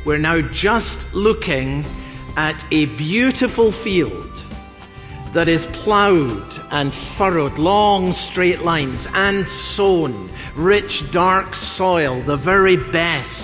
We're now just looking at a beautiful field that is plowed and furrowed, long straight lines, and sown, rich dark soil, the very best.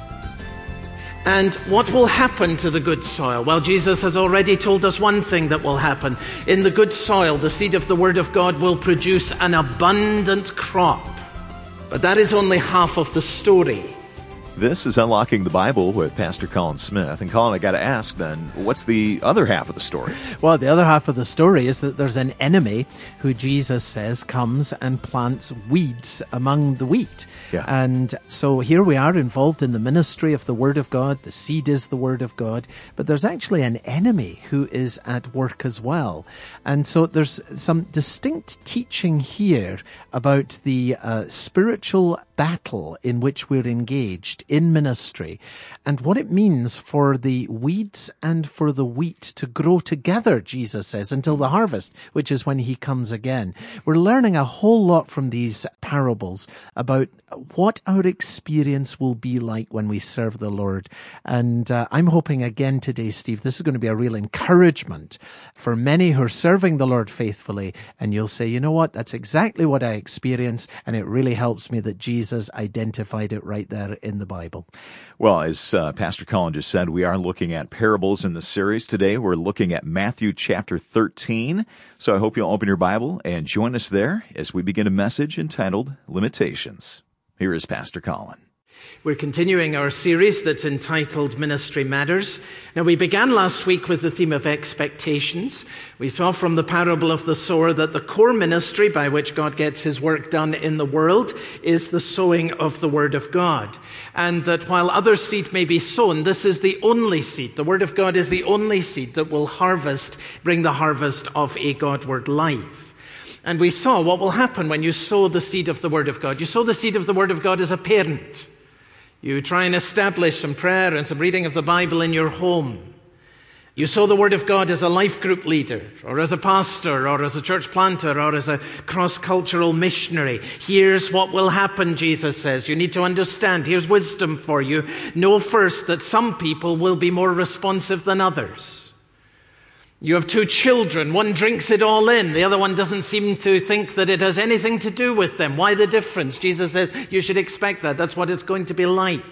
And what will happen to the good soil? Well, Jesus has already told us one thing that will happen. In the good soil, the seed of the Word of God will produce an abundant crop. But that is only half of the story. This is Unlocking the Bible with Pastor Colin Smith. And Colin, I got to ask then, what's the other half of the story? Well, the other half of the story is that there's an enemy who Jesus says comes and plants weeds among the wheat. Yeah. And so here we are involved in the ministry of the Word of God. The seed is the Word of God. But there's actually an enemy who is at work as well. And so there's some distinct teaching here about the spiritual battle in which we're engaged in ministry and what it means for the weeds and for the wheat to grow together, Jesus says, until the harvest, which is when he comes again. We're learning a whole lot from these parables about what our experience will be like when we serve the Lord. And I'm hoping again today, Steve, this is going to be a real encouragement for many who are serving the Lord faithfully. And you'll say, you know what, that's exactly what I experienced. And it really helps me that Jesus identified it right there in the Bible. Well, as Pastor Colin just said, we are looking at parables in the series. Today we're looking at Matthew chapter 13. So I hope you'll open your Bible and join us there as we begin a message entitled Limitations. Here is Pastor Colin. We're continuing our series that's entitled Ministry Matters. Now, we began last week with the theme of expectations. We saw from the parable of the sower that the core ministry by which God gets his work done in the world is the sowing of the Word of God. And that while other seed may be sown, this is the only seed. The Word of God is the only seed that will bring the harvest of a Godward life. And we saw what will happen when you sow the seed of the Word of God. You sow the seed of the Word of God as a parent. You try and establish some prayer and some reading of the Bible in your home. You sow the Word of God as a life group leader, or as a pastor, or as a church planter, or as a cross-cultural missionary. Here's what will happen, Jesus says. You need to understand. Here's wisdom for you. Know first that some people will be more responsive than others. You have two children. One drinks it all in. The other one doesn't seem to think that it has anything to do with them. Why the difference? Jesus says you should expect that. That's what it's going to be like.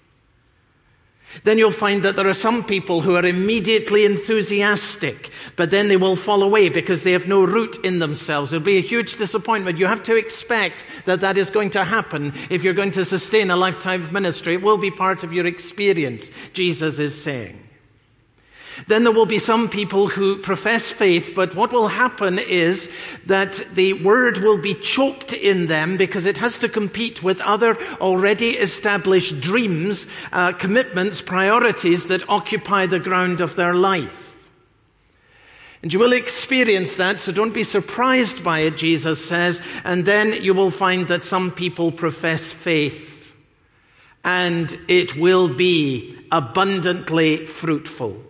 Then you'll find that there are some people who are immediately enthusiastic, but then they will fall away because they have no root in themselves. It'll be a huge disappointment. You have to expect that that is going to happen if you're going to sustain a lifetime of ministry. It will be part of your experience, Jesus is saying. Then there will be some people who profess faith, but what will happen is that the word will be choked in them because it has to compete with other already established dreams, commitments, priorities that occupy the ground of their life. And you will experience that, so don't be surprised by it, Jesus says. And then you will find that some people profess faith, and it will be abundantly fruitful.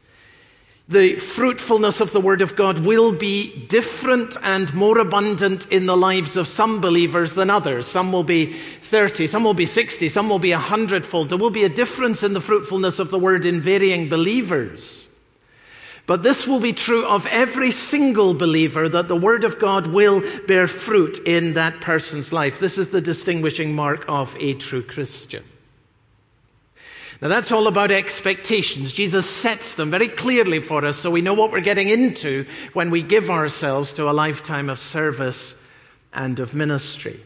The fruitfulness of the Word of God will be different and more abundant in the lives of some believers than others. Some will be 30, some will be 60, some will be 100-fold. There will be a difference in the fruitfulness of the Word in varying believers. But this will be true of every single believer, that the Word of God will bear fruit in that person's life. This is the distinguishing mark of a true Christian. Now that's all about expectations. Jesus sets them very clearly for us so we know what we're getting into when we give ourselves to a lifetime of service and of ministry.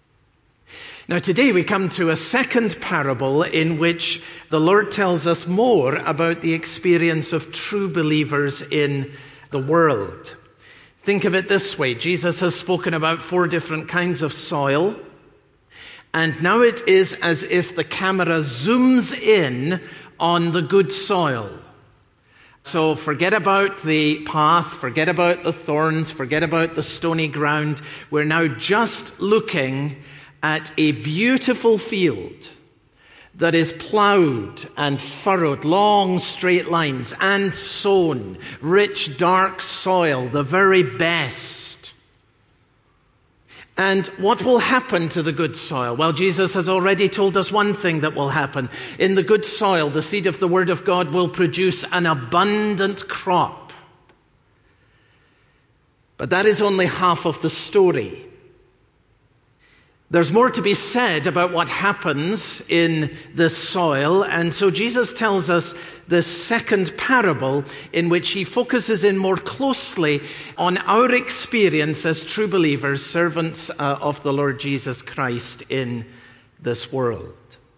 Now today we come to a second parable in which the Lord tells us more about the experience of true believers in the world. Think of it this way. Jesus has spoken about 4 different kinds of soil. And now it is as if the camera zooms in on the good soil. So forget about the path, forget about the thorns, forget about the stony ground. We're now just looking at a beautiful field that is plowed and furrowed, long straight lines, and sown, rich dark soil, the very best. And what will happen to the good soil? Well, Jesus has already told us one thing that will happen. In the good soil, the seed of the Word of God will produce an abundant crop. But that is only half of the story. There's more to be said about what happens in the soil, and so Jesus tells us the second parable in which he focuses in more closely on our experience as true believers, servants of the Lord Jesus Christ in this world.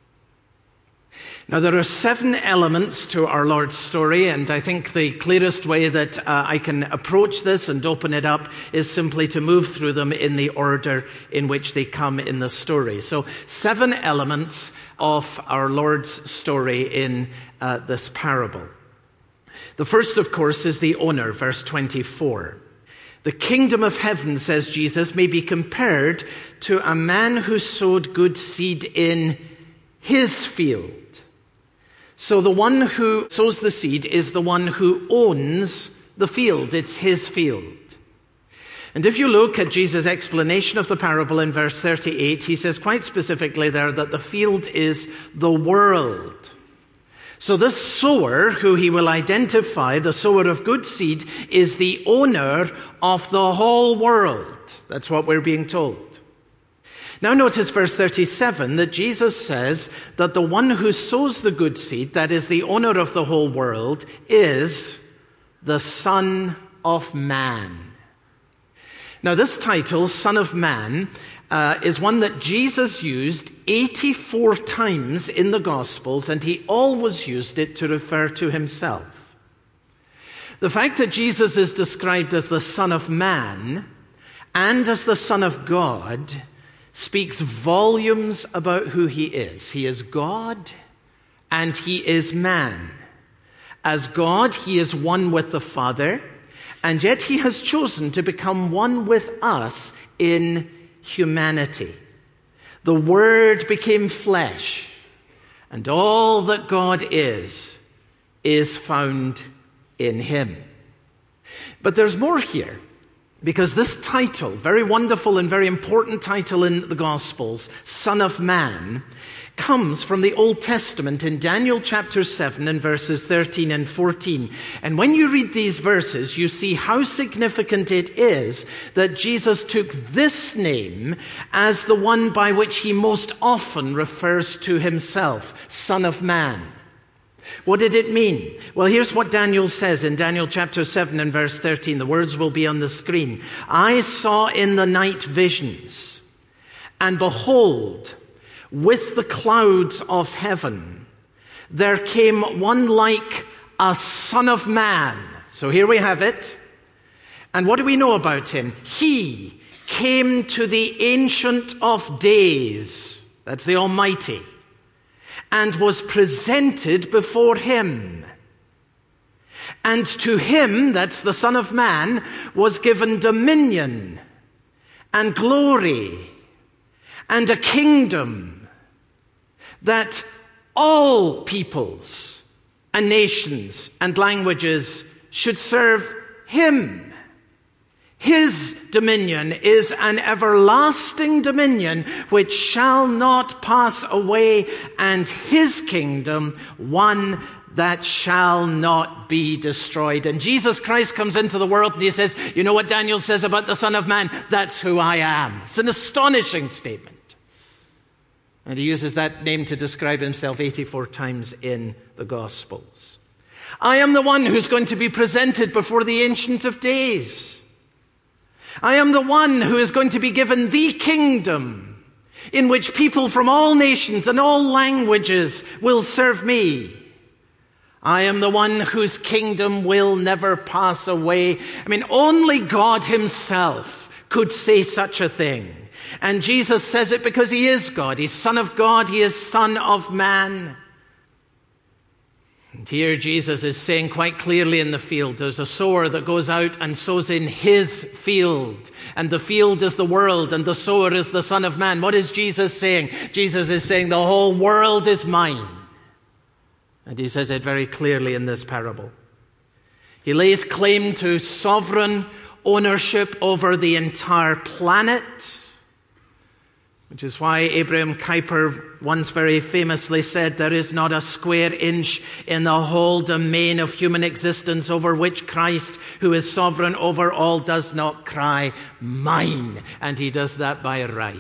Now, there are 7 elements to our Lord's story, and I think the clearest way that I can approach this and open it up is simply to move through them in the order in which they come in the story. So, 7 elements of our Lord's story in this parable. The first, of course, is the owner, verse 24. The kingdom of heaven, says Jesus, may be compared to a man who sowed good seed in his field. So the one who sows the seed is the one who owns the field. It's his field. And if you look at Jesus' explanation of the parable in verse 38, he says quite specifically there that the field is the world. So this sower, who he will identify, the sower of good seed, is the owner of the whole world. That's what we're being told. Now notice verse 37 that Jesus says that the one who sows the good seed, that is the owner of the whole world, is the Son of Man. Now this title, Son of Man, is one that Jesus used 84 times in the Gospels, and he always used it to refer to himself. The fact that Jesus is described as the Son of Man and as the Son of God speaks volumes about who he is. He is God and he is man. As God, he is one with the Father, and yet he has chosen to become one with us in humanity. The Word became flesh, and all that God is found in him. But there's more here. Because this title, very wonderful and very important title in the Gospels, Son of Man, comes from the Old Testament in Daniel chapter 7 and verses 13 and 14. And when you read these verses, you see how significant it is that Jesus took this name as the one by which he most often refers to himself, Son of Man. What did it mean? Well, here's what Daniel says in Daniel chapter 7 and verse 13. The words will be on the screen. I saw in the night visions, and behold, with the clouds of heaven, there came one like a Son of Man. So here we have it. And what do we know about him? He came to the Ancient of Days. That's the Almighty. And was presented before him. And to him, that's the Son of Man, was given dominion and glory and a kingdom that all peoples and nations and languages should serve him. His dominion is an everlasting dominion which shall not pass away, and his kingdom one that shall not be destroyed. And Jesus Christ comes into the world and he says, you know what Daniel says about the Son of Man? That's who I am. It's an astonishing statement. And he uses that name to describe himself 84 times in the Gospels. I am the one who's going to be presented before the Ancient of Days. I am the one who is going to be given the kingdom in which people from all nations and all languages will serve me. I am the one whose kingdom will never pass away. I mean, only God himself could say such a thing. And Jesus says it because he is God. He's Son of God. He is Son of Man. And here Jesus is saying quite clearly in the field, there's a sower that goes out and sows in his field. And the field is the world, and the sower is the Son of Man. What is Jesus saying? Jesus is saying the whole world is mine. And he says it very clearly in this parable. He lays claim to sovereign ownership over the entire planet, Which is why Abraham Kuyper once very famously said, there is not a square inch in the whole domain of human existence over which Christ, who is sovereign over all, does not cry, mine. And he does that by right.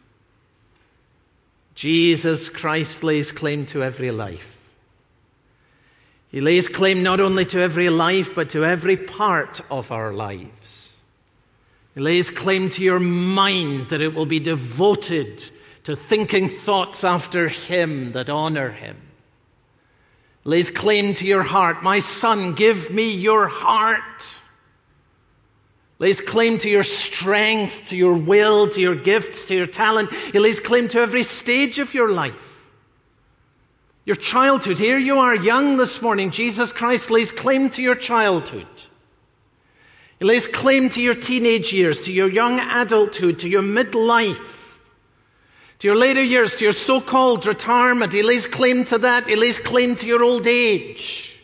Jesus Christ lays claim to every life. He lays claim not only to every life, but to every part of our lives. He lays claim to your mind, that it will be devoted to thinking thoughts after him that honor him. He lays claim to your heart. My son, give me your heart. He lays claim to your strength, to your will, to your gifts, to your talent. He lays claim to every stage of your life. Your childhood. Here you are, young this morning. Jesus Christ lays claim to your childhood. He lays claim to your teenage years, to your young adulthood, to your midlife, to your later years, to your so-called retirement. He lays claim to that. He lays claim to your old age.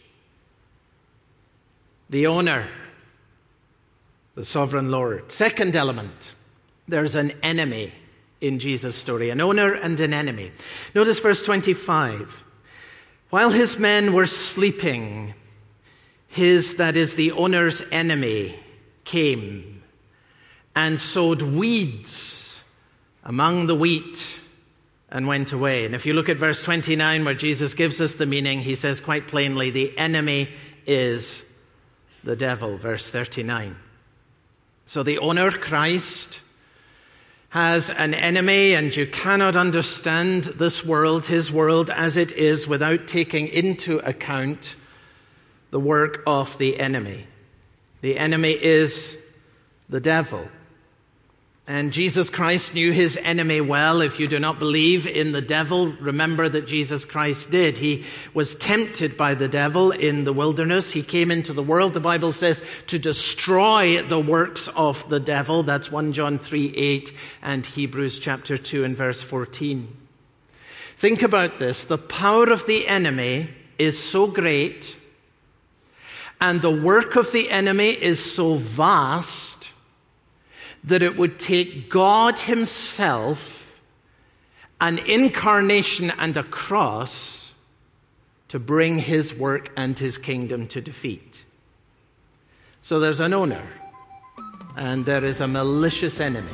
The owner, the sovereign Lord. Second element, there's an enemy in Jesus' story, an owner and an enemy. Notice verse 25. While his men were sleeping, that is the owner's enemy, came and sowed weeds among the wheat and went away. And if you look at verse 29 where Jesus gives us the meaning, he says quite plainly, the enemy is the devil, verse 39. So the owner, Christ, has an enemy, and you cannot understand this world, his world, as it is without taking into account the work of the enemy. The enemy is the devil. And Jesus Christ knew his enemy well. If you do not believe in the devil, remember that Jesus Christ did. He was tempted by the devil in the wilderness. He came into the world, the Bible says, to destroy the works of the devil. That's 1 John 3:8 and Hebrews chapter 2 and verse 14. Think about this. The power of the enemy is so great, and the work of the enemy is so vast, that it would take God himself, an incarnation and a cross, to bring his work and his kingdom to defeat. So there's an owner, and there is a malicious enemy.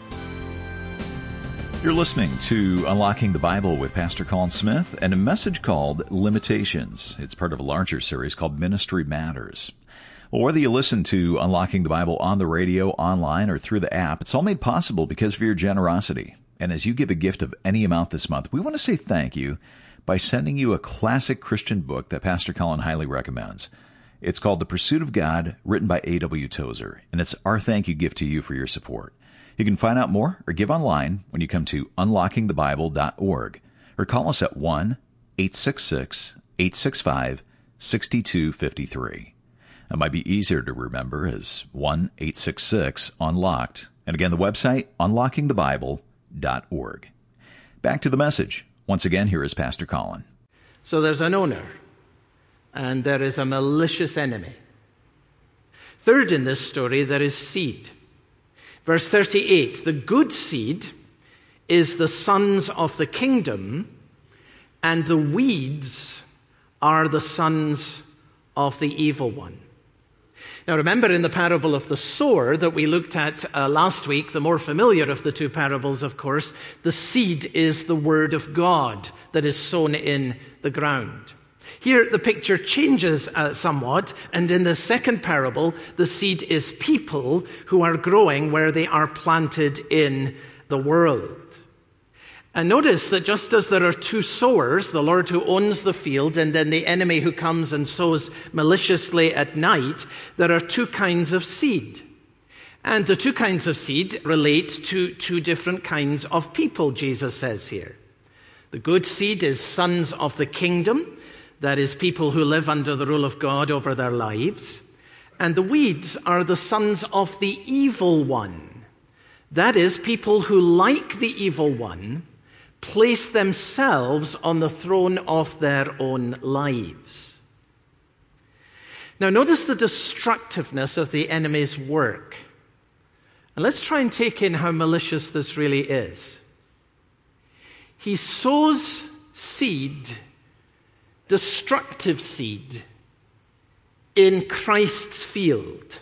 You're listening to Unlocking the Bible with Pastor Colin Smith and a message called Limitations. It's part of a larger series called Ministry Matters. Well, whether you listen to Unlocking the Bible on the radio, online, or through the app, it's all made possible because of your generosity. And as you give a gift of any amount this month, we want to say thank you by sending you a classic Christian book that Pastor Colin highly recommends. It's called The Pursuit of God, written by A.W. Tozer, and it's our thank you gift to you for your support. You can find out more or give online when you come to unlockingthebible.org or call us at 1-866-865-6253. It might be easier to remember as 1-866-UNLOCKED. And again, the website, unlockingthebible.org. Back to the message. Once again, here is Pastor Colin. So there's an owner, and there is a malicious enemy. Third in this story, there is seed. Verse 38, the good seed is the sons of the kingdom, and the weeds are the sons of the evil one. Now remember in the parable of the sower that we looked at last week, the more familiar of the two parables, of course, the seed is the word of God that is sown in the ground. Here the picture changes somewhat, and in the second parable, the seed is people who are growing where they are planted in the world. And notice that just as there are two sowers, the Lord who owns the field and then the enemy who comes and sows maliciously at night, there are two kinds of seed. And the two kinds of seed relate to two different kinds of people, Jesus says here. The good seed is sons of the kingdom, that is, people who live under the rule of God over their lives. And the weeds are the sons of the evil one. That is, people who, like the evil one, place themselves on the throne of their own lives. Now, notice the destructiveness of the enemy's work. And let's try and take in how malicious this really is. he sows seed, destructive seed, in Christ's field.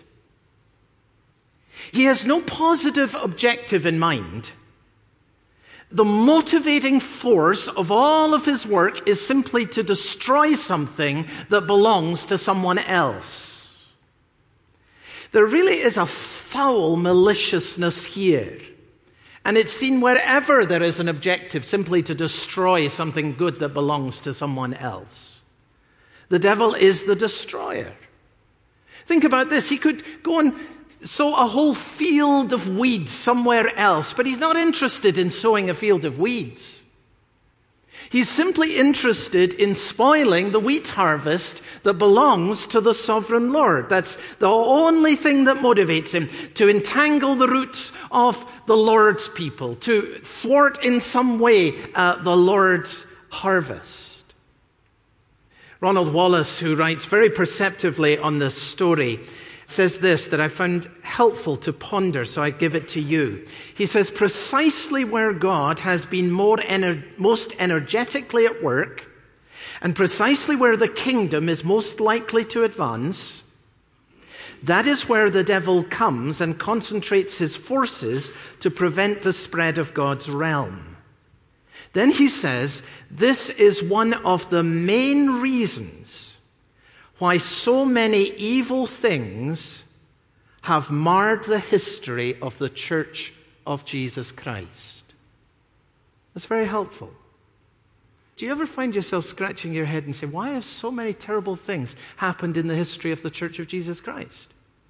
He has no positive objective in mind. The motivating force of all of his work is simply to destroy something that belongs to someone else. There really is a foul maliciousness here. And it's seen wherever there is an objective, simply to destroy something good that belongs to someone else. The devil is the destroyer. Think about this. He could go and sow a whole field of weeds somewhere else, but he's not interested in sowing a field of weeds. He's simply interested in spoiling the wheat harvest that belongs to the sovereign Lord. That's the only thing that motivates him, to entangle the roots of the Lord's people, to thwart in some way the Lord's harvest. Ronald Wallace, who writes very perceptively on this story, says this that I found helpful to ponder, so I give it to you. He says, precisely where God has been most energetically at work, and precisely where the kingdom is most likely to advance, that is where the devil comes and concentrates his forces to prevent the spread of God's realm. Then he says, this is one of the main reasons why so many evil things have marred the history of the Church of Jesus Christ. That's very helpful. Do you ever find yourself scratching your head and saying, why have so many terrible things happened in the history of the Church of Jesus Christ?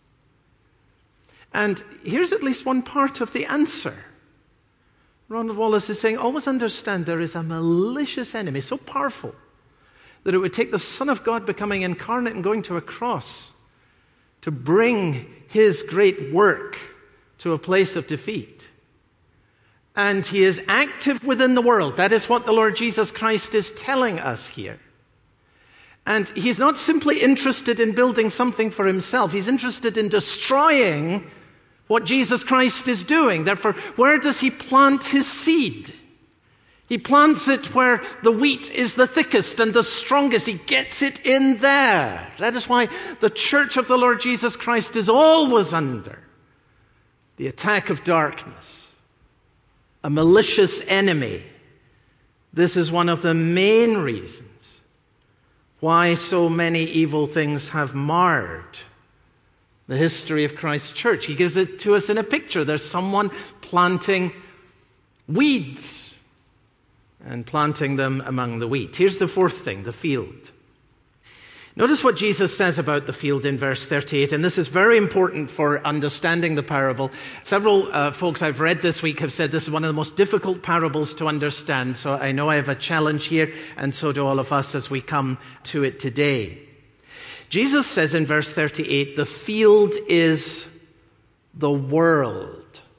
And here's at least one part of the answer. Ronald Wallace is saying, always understand there is a malicious enemy so powerful that it would take the Son of God becoming incarnate and going to a cross to bring his great work to a place of defeat. And he is active within the world. That is what the Lord Jesus Christ is telling us here. And he's not simply interested in building something for himself. He's interested in destroying what Jesus Christ is doing. Therefore, where does he plant his seed? He plants it where the wheat is the thickest and the strongest. He gets it in there. That is why the Church of the Lord Jesus Christ is always under the attack of darkness, a malicious enemy. This is one of the main reasons why so many evil things have marred the history of Christ's church. He gives it to us in a picture. There's someone planting weeds and planting them among the wheat. Here's the fourth thing, the field. Notice what Jesus says about the field in verse 38, and this is very important for understanding the parable. Several folks I've read this week have said this is one of the most difficult parables to understand, so I know I have a challenge here, and so do all of us as we come to it today. Jesus says in verse 38, the field is the world.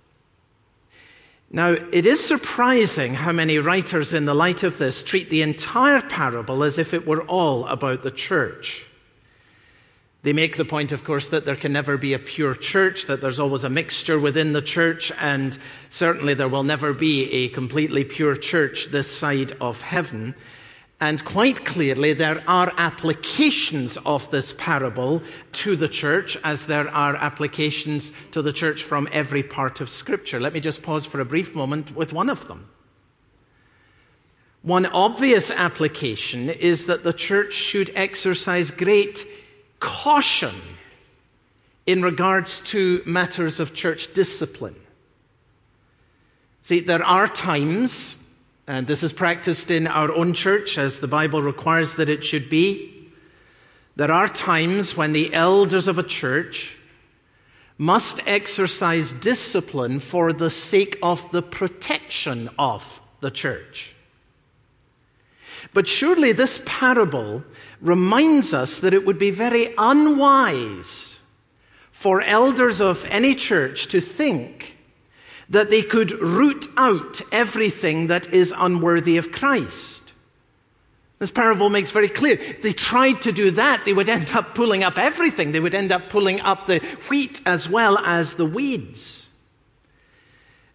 Now, it is surprising how many writers in the light of this treat the entire parable as if it were all about the church. They make the point, of course, that there can never be a pure church, that there's always a mixture within the church, and certainly there will never be a completely pure church this side of heaven. And quite clearly, there are applications of this parable to the church, as there are applications to the church from every part of Scripture. Let me just pause for a brief moment with one of them. One obvious application is that the church should exercise great caution in regards to matters of church discipline. See, there are times, and this is practiced in our own church as the Bible requires that it should be. There are times when the elders of a church must exercise discipline for the sake of the protection of the church. But surely this parable reminds us that it would be very unwise for elders of any church to think that they could root out everything that is unworthy of Christ. This parable makes very clear. They tried to do that. They would end up pulling up everything. They would end up pulling up the wheat as well as the weeds.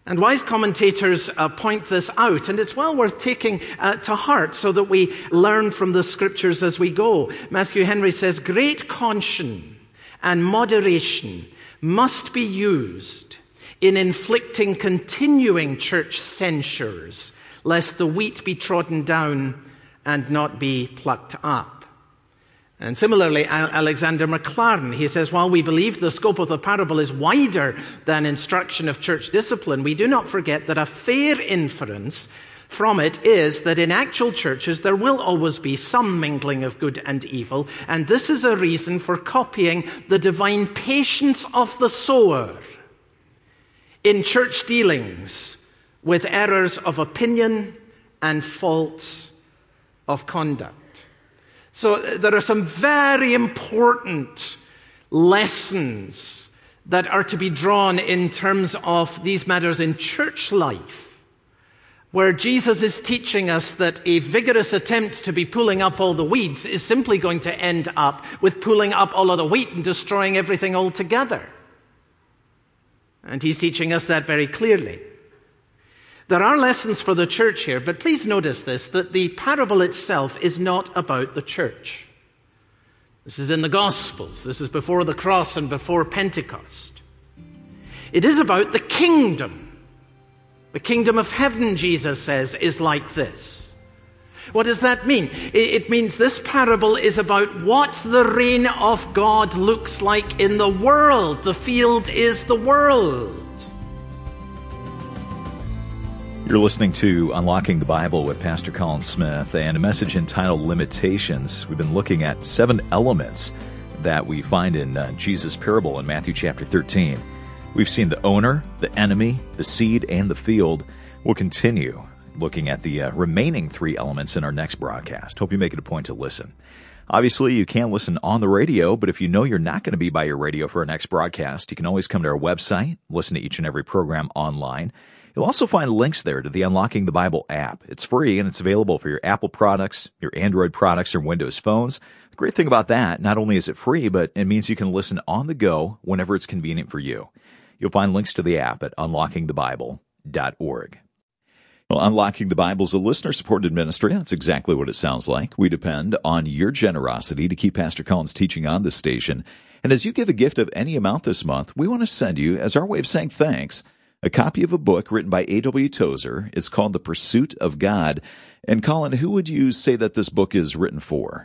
And wise commentators point this out, and it's well worth taking to heart so that we learn from the scriptures as we go. Matthew Henry says, "Great caution and moderation must be used in inflicting continuing church censures, lest the wheat be trodden down and not be plucked up." And similarly, Alexander Maclaren, he says, "While we believe the scope of the parable is wider than instruction of church discipline, we do not forget that a fair inference from it is that in actual churches there will always be some mingling of good and evil, and this is a reason for copying the divine patience of the sower in church dealings with errors of opinion and faults of conduct." So there are some very important lessons that are to be drawn in terms of these matters in church life, where Jesus is teaching us that a vigorous attempt to be pulling up all the weeds is simply going to end up with pulling up all of the wheat and destroying everything altogether. And he's teaching us that very clearly. There are lessons for the church here, but please notice this, that the parable itself is not about the church. This is in the Gospels. This is before the cross and before Pentecost. It is about the kingdom. The kingdom of heaven, Jesus says, is like this. What does that mean? It means this parable is about what the reign of God looks like in the world. The field is the world. You're listening to Unlocking the Bible with Pastor Colin Smith and a message entitled Limitations. We've been looking at 7 elements that we find in Jesus' parable in Matthew chapter 13. We've seen the owner, the enemy, the seed, and the field. We'll continue looking at the remaining 3 elements in our next broadcast. Hope you make it a point to listen. Obviously, you can listen on the radio, but if you know you're not going to be by your radio for our next broadcast, you can always come to our website, listen to each and every program online. You'll also find links there to the Unlocking the Bible app. It's free and it's available for your Apple products, your Android products, or Windows phones. The great thing about that, not only is it free, but it means you can listen on the go whenever it's convenient for you. You'll find links to the app at unlockingthebible.org. Well, Unlocking the Bible is a listener-supported ministry. That's exactly what it sounds like. We depend on your generosity to keep Pastor Colin's teaching on this station. And as you give a gift of any amount this month, we want to send you, as our way of saying thanks, a copy of a book written by A.W. Tozer. It's called The Pursuit of God. And Colin, who would you say that this book is written for?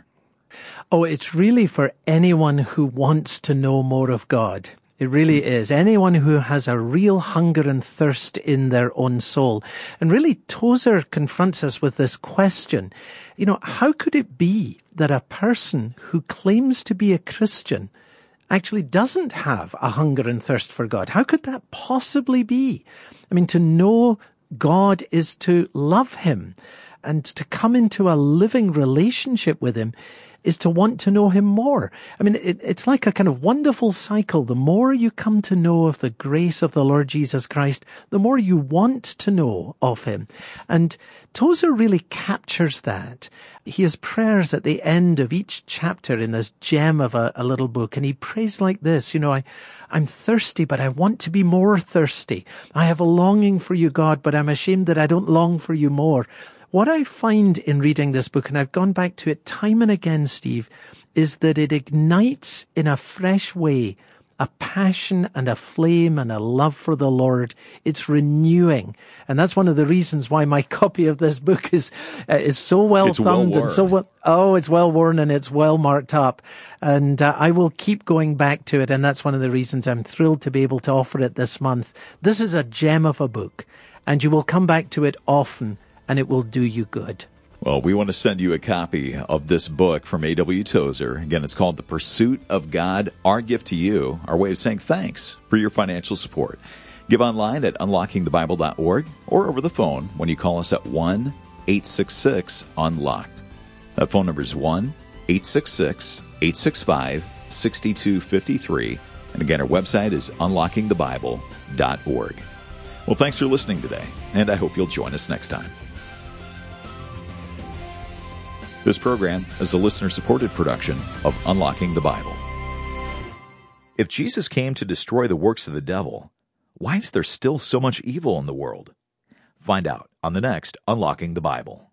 Oh, it's really for anyone who wants to know more of God. It really is. Anyone who has a real hunger and thirst in their own soul. And really, Tozer confronts us with this question. How could it be that a person who claims to be a Christian actually doesn't have a hunger and thirst for God? How could that possibly be? To know God is to love Him, and to come into a living relationship with Him is to want to know Him more. It's like a kind of wonderful cycle. The more you come to know of the grace of the Lord Jesus Christ, the more you want to know of Him. And Tozer really captures that. He has prayers at the end of each chapter in this gem of a little book, and he prays like this, I'm thirsty, but I want to be more thirsty. I have a longing for you, God, but I'm ashamed that I don't long for you more. What I find in reading this book, and I've gone back to it time and again, Steve, is that it ignites in a fresh way a passion and a flame and a love for the Lord. It's renewing. And that's one of the reasons why my copy of this book is so well thumbed and so well. Oh, it's well worn and it's well marked up. And I will keep going back to it. And that's one of the reasons I'm thrilled to be able to offer it this month. This is a gem of a book, and you will come back to it often, and it will do you good. Well, we want to send you a copy of this book from A.W. Tozer. Again, it's called The Pursuit of God, our gift to you, our way of saying thanks for your financial support. Give online at unlockingthebible.org or over the phone when you call us at 1-866-UNLOCKED. That phone number is 1-866-865-6253. And again, our website is unlockingthebible.org. Well, thanks for listening today, and I hope you'll join us next time. This program is a listener-supported production of Unlocking the Bible. If Jesus came to destroy the works of the devil, Why is there still so much evil in the world? Find out on the next Unlocking the Bible.